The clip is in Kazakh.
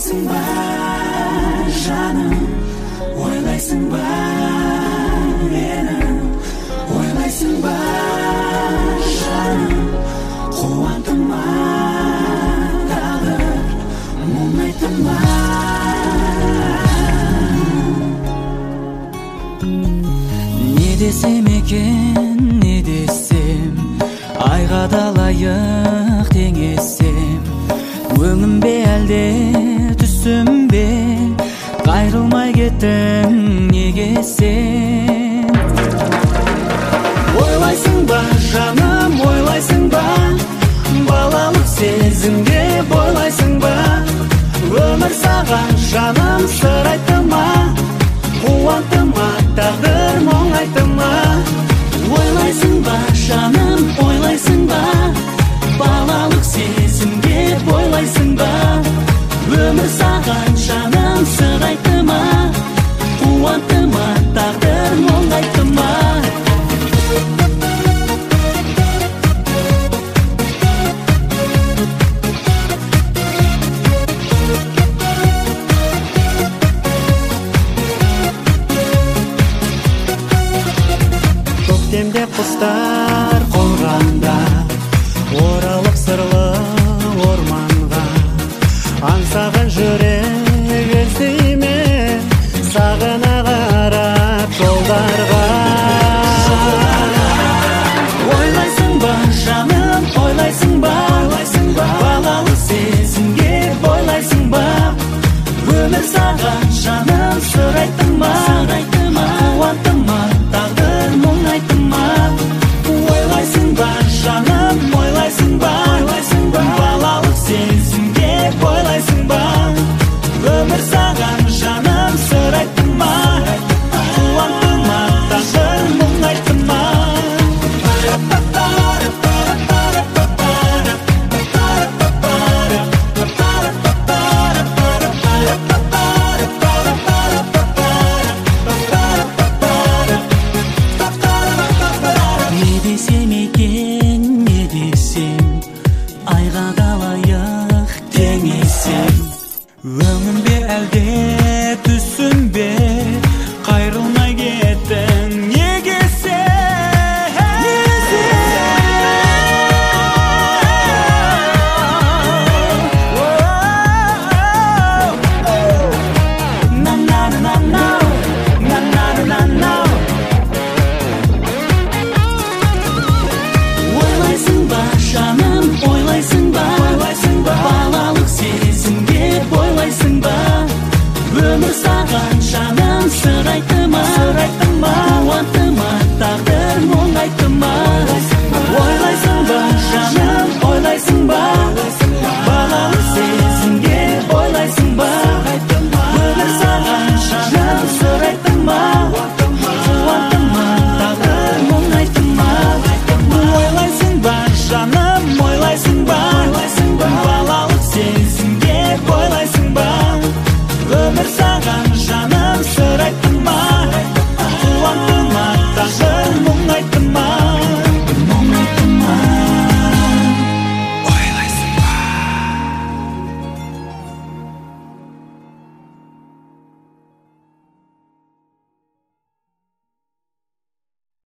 Ойлайсың ба, жаным, ойлайсың ба, мені, ойлайсың ба, жаным, қуантыма тағдыр, мұңайтыма. Не десем екен, не десем, айға далайық теңесем, өңім бе әлде түсім бе, қайрылмай кеттің неге сен? Ойлайсың ба, жаным, ойлайсың ба, балалық сезімге бойлайсың ба, өмір саған жаным сыр айтты ма, қуантты ма, тағдыр мұңайтты ма? Ойлайсың ба, жаным, ойлайсың ба, балалық сезімге бойлайсың ба, өмір саған жаным сыр айтты ма, қуантты ма, тағдыр мұңайтты ма? Көктемде құстар қонғанда, оралып сырлы орманға, аңсаған жүрек